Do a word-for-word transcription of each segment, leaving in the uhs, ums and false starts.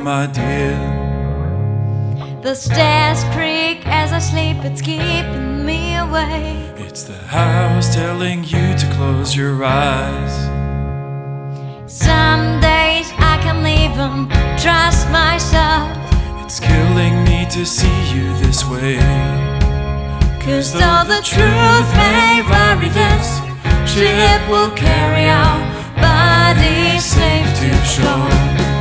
my dear. The stairs creak as I sleep, it's keeping me awake. It's the house telling you to close your eyes. Some days I can't even trust myself. It's killing me to see you this way. Cause though the truth may vary, this ship will carry our bodies safe to shore.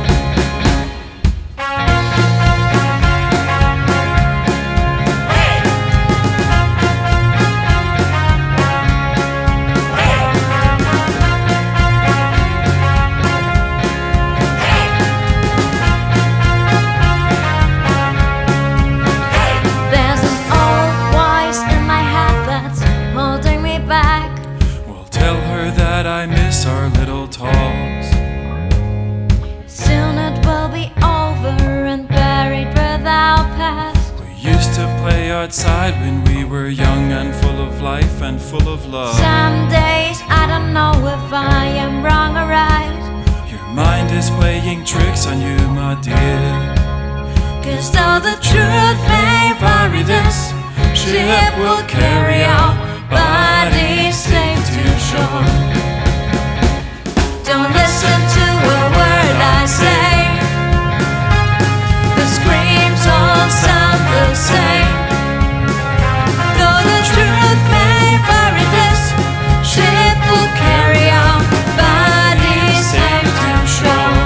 I miss our little talks. Soon it will be over and buried with our past. We used to play outside when we were young and full of life and full of love. Some days I don't know if I am wrong or right. Your mind is playing tricks on you, my dear. Cause though the truth may vary, this ship will carry our bodies safe to shore. Don't listen to a word I say. The screams all sound the same. Though the truth may vary, this ship will carry our bodies safe to shore.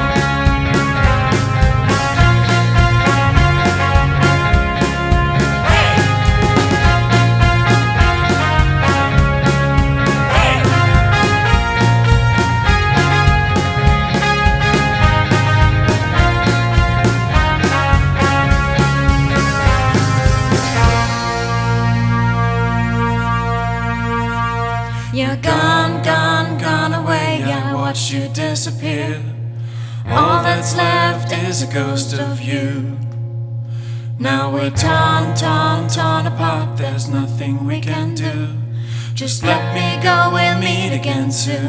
You're gone, gone, gone away. I watched you disappear. All that's left is a ghost of you. Now we're torn, torn, torn apart. There's nothing we can do. Just let me go, we'll meet again soon.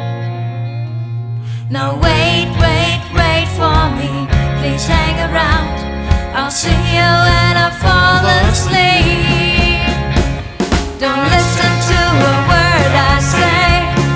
Now wait, wait, wait for me. Please hang around. I'll see you when I fall asleep. Don't listen to a word I say.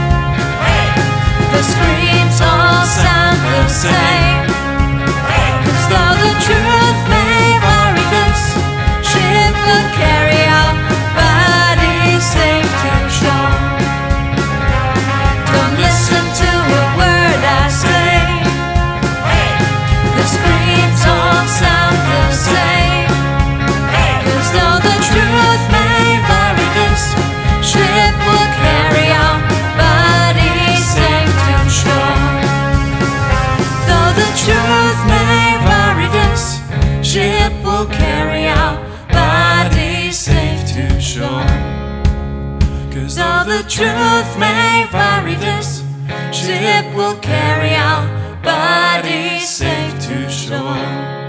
The screams all sound the same. Cause though the truth may vary, this ship will carry our bodies safe to shore. Don't listen to a word I say. The screams all sound the same. Cause though the truth may vary, this ship will carry our bodies safe to shore. Though the truth may vary, this ship will carry our bodies safe to shore. Cause though the truth may vary, this ship will carry our bodies safe to shore.